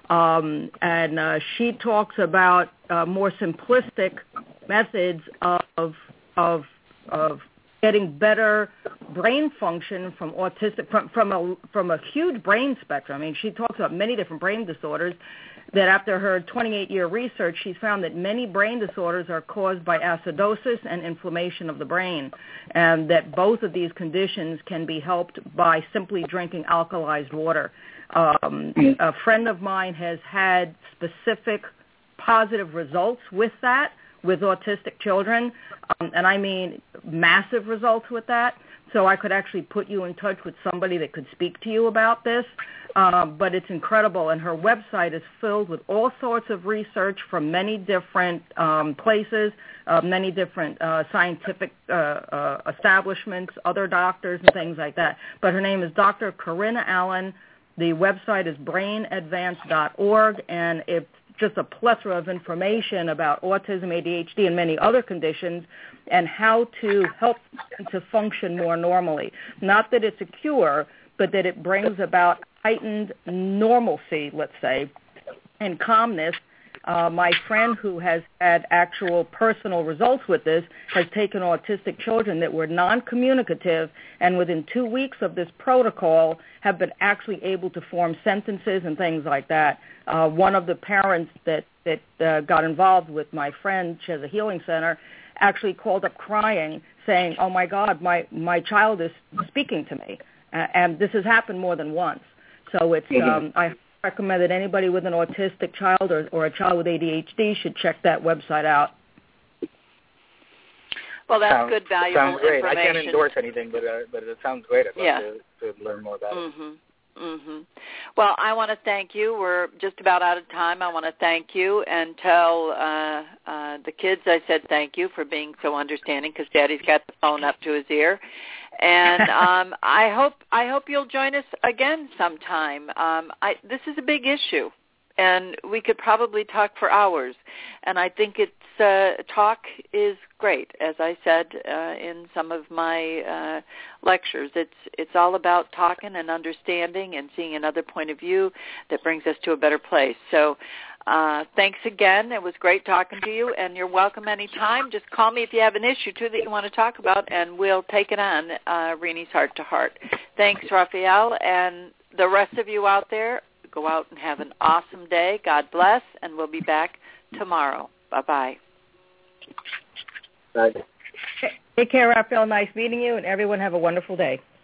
And she talks about more simplistic methods of getting better brain function from autistic from a huge brain spectrum. I mean, she talks about many different brain disorders. That after her 28-year research, she's found that many brain disorders are caused by acidosis and inflammation of the brain, and that both of these conditions can be helped by simply drinking alkalized water. A friend of mine has had specific positive results with that, with autistic children, and I mean massive results with that. So I could actually put you in touch with somebody that could speak to you about this. But it's incredible, and her website is filled with all sorts of research from many different places, many different scientific establishments, other doctors, and things like that. But her name is Dr. Corinne Allen. The website is brainadvance.org, and it's just a plethora of information about autism, ADHD, and many other conditions, and how to help them to function more normally. Not that it's a cure, but that it brings about heightened normalcy, let's say, and calmness. My friend who has had actual personal results with this has taken autistic children that were non-communicative, and within 2 weeks of this protocol have been actually able to form sentences and things like that. One of the parents that got involved with my friend, she has a healing center, actually called up crying saying, "Oh my God, my child is speaking to me." And this has happened more than once. So it's I recommend that anybody with an autistic child or a child with ADHD should check that website out. Well, that's good, valuable sounds great. information. I can't endorse anything, but it sounds great. I'd love to learn more about it. Mm-hmm. Well, I want to thank you. We're just about out of time. I want to thank you and tell the kids I said thank you for being so understanding, because Daddy's got the phone up to his ear. And I hope you'll join us again sometime. This is a big issue, and we could probably talk for hours. And I think it's talk is great. As I said in some of my lectures, it's all about talking and understanding and seeing another point of view that brings us to a better place. So thanks again. It was great talking to you, and you're welcome anytime. Just call me if you have an issue, too, that you want to talk about, and we'll take it on, Renie's Heart to Heart. Thanks, Raphael, and the rest of you out there, go out and have an awesome day. God bless, and we'll be back tomorrow. Bye-bye. Bye. Take care, Raphael. Nice meeting you, and everyone have a wonderful day.